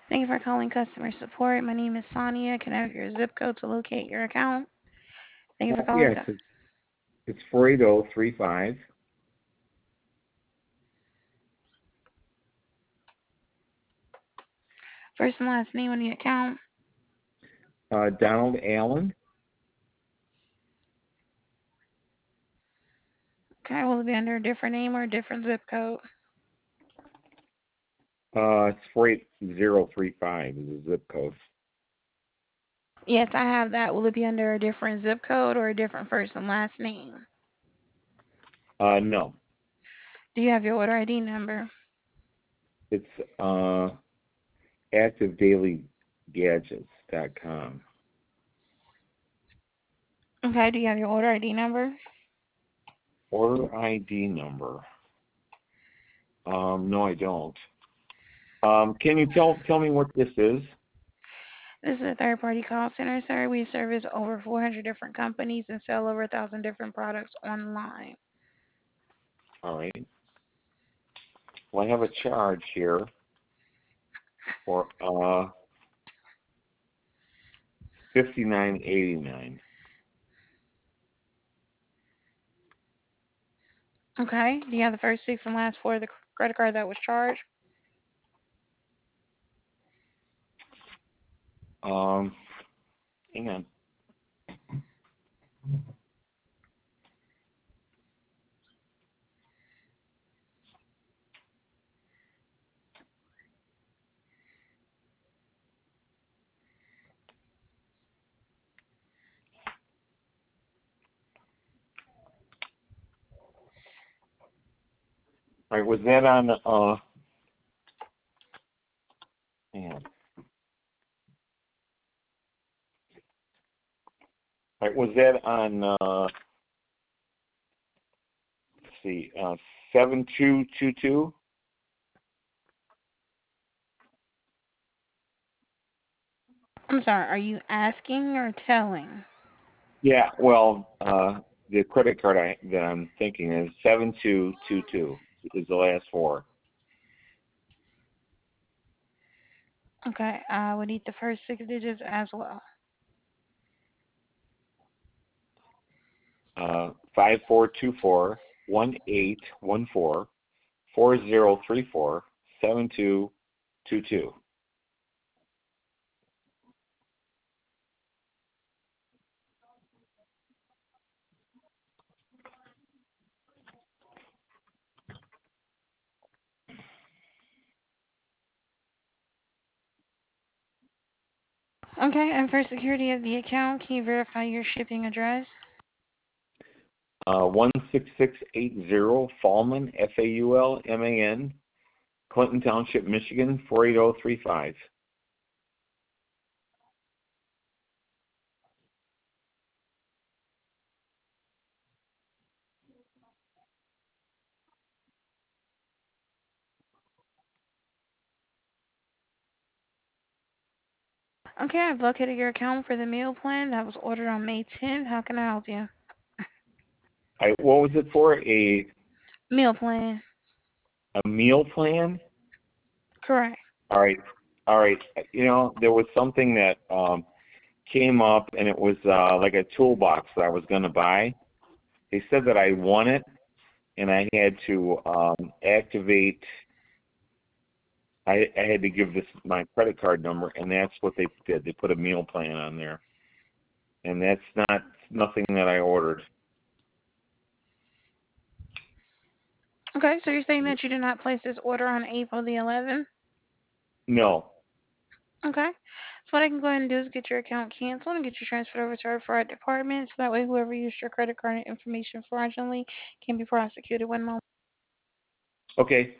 Thank you for calling customer support. My name is Sonia. Can I have your zip code to locate your account? Thank you for calling. Yes, it's 48035. First and last name on the account. Donald Allen. Okay, will it be under a different name or a different zip code? It's 48035 is the zip code. Yes, I have that. Will it be under a different zip code or a different first and last name? No, Do you have your order ID number? it's activedailygadgets.com. Okay, do you have your order ID number? Order ID number. No, I don't. Can you tell me what this is? This is a third party call center, sir. We service over 400 different companies and sell over 1,000 different products online. All right. Well, I have a charge here for $59.89. Okay, do you have the first six and last four of the credit card that was charged? Um, Hang on. All right, was that on? Hang on. All right, was that on? Let's see, 7222. I'm sorry, are you asking or telling? Yeah, well, the credit card that I'm thinking is 7222 is the last four. Okay, I would need the first six digits as well. 5424-1814-4034-7222. Okay, and for security of the account, can you verify your shipping address? 16680 Faulman, Faulman, Clinton Township, Michigan, 48035. Okay, I've located your account for the meal plan that was ordered on May 10th. How can I help you? What was it for? Meal plan. A meal plan? Correct. All right. All right. There was something that came up, and it was like a toolbox that I was going to buy. They said that I won it, and I had to activate. I had to give this my credit card number, and that's what they did. They put a meal plan on there, and that's nothing that I ordered. Okay, so you're saying that you did not place this order on April the 11th? No. Okay. So what I can go ahead and do is get your account canceled and get you transferred over to our fraud department so that way whoever used your credit card information fraudulently can be prosecuted. One moment. Okay.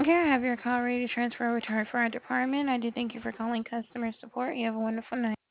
Okay, I have your call ready to transfer over to our department. I do thank you for calling customer support. You have a wonderful night.